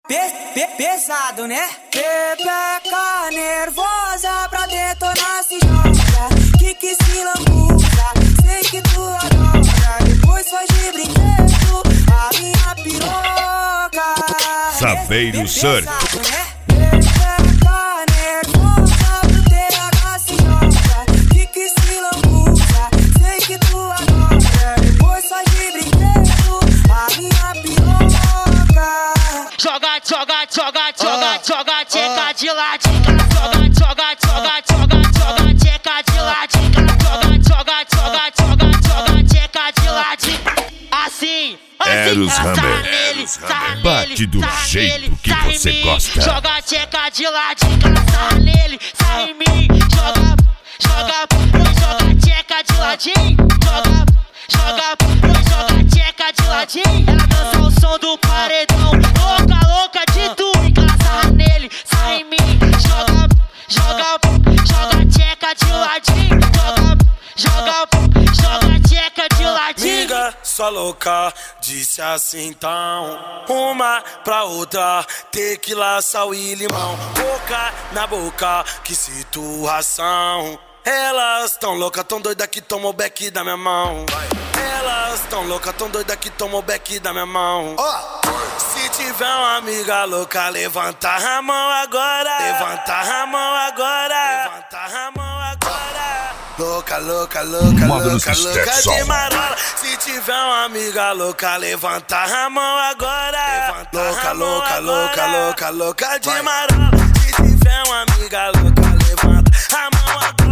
Pesado, né? Pepeca nervosa pra detonar se joga. Que se lambuza, sei que tu adora. Depois faz de brinquedo a minha piroca. Saveiro Surf. Pesado, né? Pepeca nervosa pro TH se joga. Que se lambuza, sei que tu adora. Depois faz de brinquedo a minha piroca. Joga, tcheca de ladinho. Joga, tcheca de ladinho. Joga, tcheca de ladinho. Assim, Eros sarra Hammer. nele, Bate do jeito que sarra em você mim. gosta. Joga tcheca de ladinho, sarra nele, sarra em mim. Joga tcheca de ladinho. Joga tcheca de ladinho. Ela dança o som do paredão. Louca de tu. Sarra nele, sarra em mim. Joga tcheca de ladinho. Joga tcheca de ladinho. Amiga, sua louca, disse assim então. Uma pra outra, tequila, sal e limão. Boca na boca, que situação. Elas tão louca, tão doida que tomou o beck da minha mão. Elas tão louca, tão doida que tomou o beck da minha mão. Se tiver uma amiga louca, levanta a mão agora. Levanta a mão agora. Levanta a mão agora. Louca de marola. Se tiver uma amiga louca, levanta a mão agora. Louca de marola. Se tiver uma amiga louca, levanta a mão agora.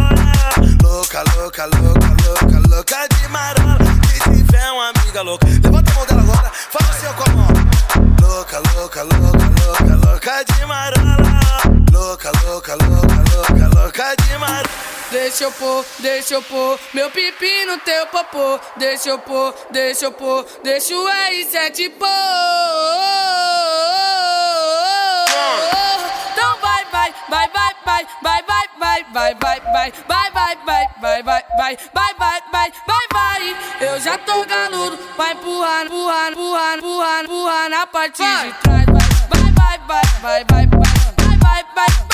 Louca de marola. Se tiver uma amiga louca, levanta a mão dela agora. Faz o seu com a mão. Louca de marola. Louca de marola. Deixa eu pôr meu pipi no teu popô. Deixa eu pôr, deixa o R7 pôr. Então vai. Eu já tô galudo, vai empurrar na parte de trás. Vai.